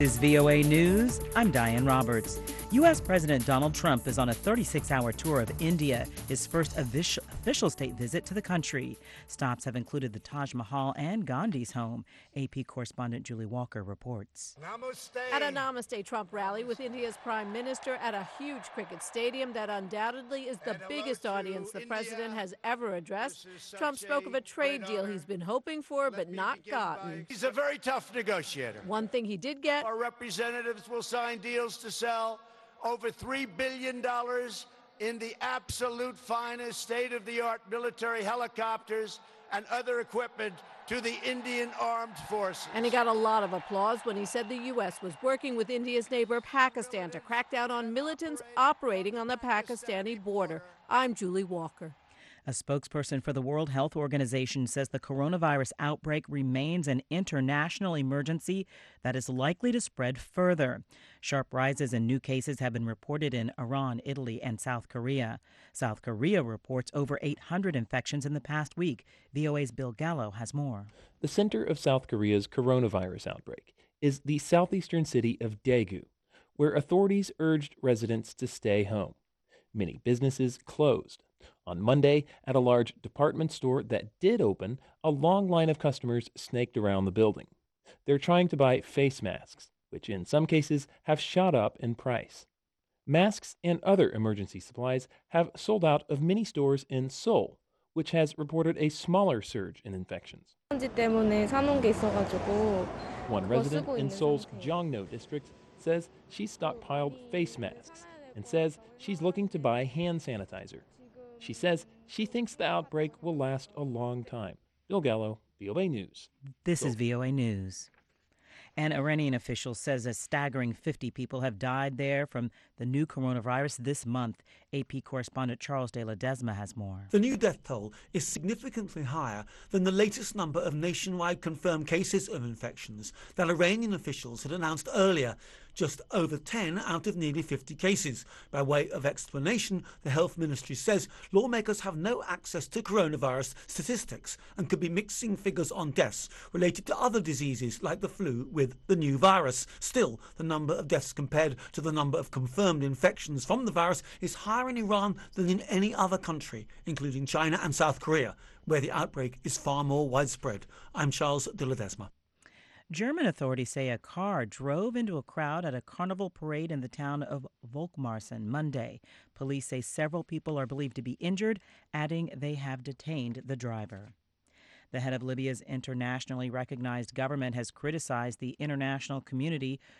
This is VOA News. I'm Diane Roberts. U.S. President Donald Trump is on a 36-hour tour of India, his first official state visit to the country. Stops have included the Taj Mahal and Gandhi's home. AP correspondent Julie Walker reports. At a Namaste Trump rally with India's prime minister at a huge cricket stadium that undoubtedly is the biggest audience the president has ever addressed, Trump spoke of a trade deal he's been hoping for but not gotten. He's a very tough negotiator. One thing he did get: our representatives will sign deals to sell over $3 billion in the absolute finest state-of-the-art military helicopters and other equipment to the Indian Armed Forces. And he got a lot of applause when he said the U.S. was working with India's neighbor Pakistan to crack down on militants operating on the Pakistani border. I'm Julie Walker. A spokesperson for the World Health Organization says the coronavirus outbreak remains an international emergency that is likely to spread further. Sharp rises in new cases have been reported in Iran, Italy, and South Korea. South Korea reports over 800 infections in the past week. VOA's Bill Gallo has more. The center of South Korea's coronavirus outbreak is the southeastern city of Daegu, where authorities urged residents to stay home. Many businesses closed. On Monday, at a large department store that did open, a long line of customers snaked around the building. They're trying to buy face masks, which in some cases have shot up in price. Masks and other emergency supplies have sold out of many stores in Seoul, which has reported a smaller surge in infections. One resident in Seoul's Jongno district says she stockpiled face masks and says she's looking to buy hand sanitizer. She says she thinks the outbreak will last a long time. Bill Gallo, VOA News. This is VOA News. An Iranian official says a staggering 50 people have died there from the new coronavirus this month. AP correspondent Charles de Ledesma has more. The new death toll is significantly higher than the latest number of nationwide confirmed cases of infections that Iranian officials had announced earlier, just over 10 out of nearly 50 cases. By way of explanation, the health ministry says lawmakers have no access to coronavirus statistics and could be mixing figures on deaths related to other diseases like the flu with the new virus. Still, the number of deaths compared to the number of confirmed infections from the virus is higher in Iran than in any other country, including China and South Korea, where the outbreak is far more widespread. I'm Charles de Ledesma. German authorities say a car drove into a crowd at a carnival parade in the town of Volkmarsen Monday. Police say several people are believed to be injured, adding they have detained the driver. The head of Libya's internationally recognized government has criticized the international community